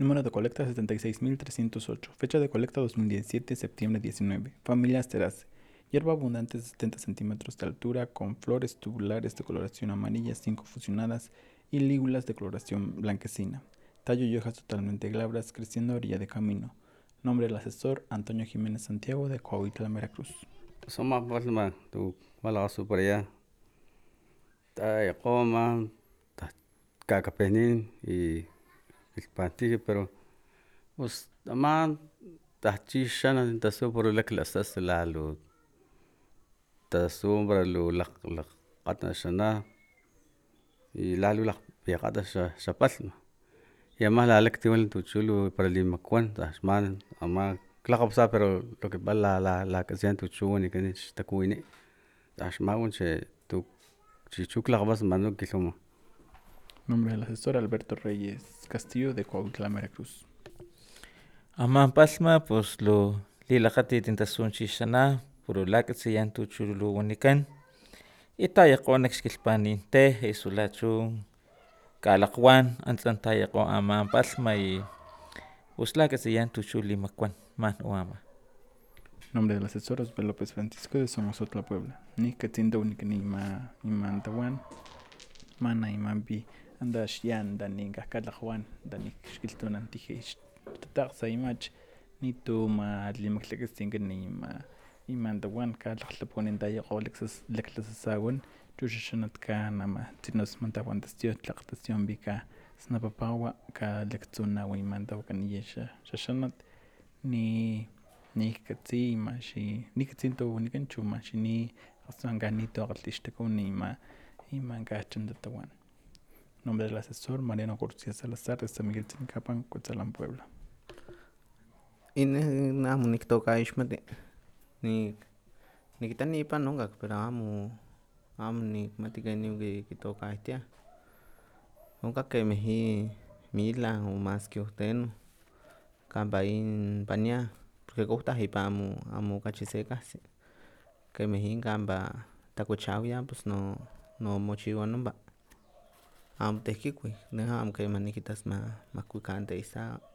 Número de colecta 76.308. Fecha de colecta 2017, septiembre 19. Familia Asteraceae. Hierba abundante de 70 centímetros de altura, con flores tubulares de coloración amarilla, 5 fusionadas y lígulas de coloración blanquecina. Tallo y hojas totalmente glabras, creciendo a orilla de camino. Nombre del asesor: Antonio Jiménez Santiago, de Coahuila, Veracruz. Soma palma tu wala super allá. Ta coma ta cacapenin y el pantillo, pero pues aman ta chishana ta por la clase la lo ta sombra lo la qatna shana y la lo la pegada shapalma y además la lectiva tu chulo para el macuan ta man ama claro pero lo que va la que sean tu chulo ni que ni ta cuine ta shmaun che tu chichucla vas mano que somos. Nombre del asesor: Alberto Reyes Castillo, de Coahuila, Veracruz. Aman palma pues lo lilaqati tintasunchi sana puro lakatsi yantu chulu unikan itayaqonek xkilpaninte isulachu kalaqwan antzantayaqo aman palma y pues lakatsi yantu chuli makuan man uama. Nombre del asesor: Osvaldo López Francisco, de Somozotla, Puebla. Ni Katzindo Unikani Imantawan Mana Imanbi Anda Shian Dani Gakalajuan Dani Xkiltunan Tijesh Tatarsa Imach Ni Tuma Limaklekestinga Nima Imantawan Kalakhlaponin Dayago Lexasawan Chushanatka Nama Tinos Mantawan Destio Tlaktación Bika Snapapawa Ka Lectuna Wimandawakan Yesha Shashanat Ni Nikatsi Mashi Nikatsinto Nikanchu Mashi Ni Asanganito Atlishtakuni Iman Gachandatawan. Nombre del asesor: Mariano García Salazar, de San Miguel Tzincapan, Cuetzalan, Puebla. Namu niktoka ixmati nikitani ipan onkak pero amo nikmati keni kitokahtiah onka kemeh milah o mas kiohteno kampa inpaniah porque kohtah ipan amo okachi se kahsi kemeh in kampa takuichawiah pues no mochiwa nompa amo teh kikuih, neh amo keman nikitas makuikan tehisa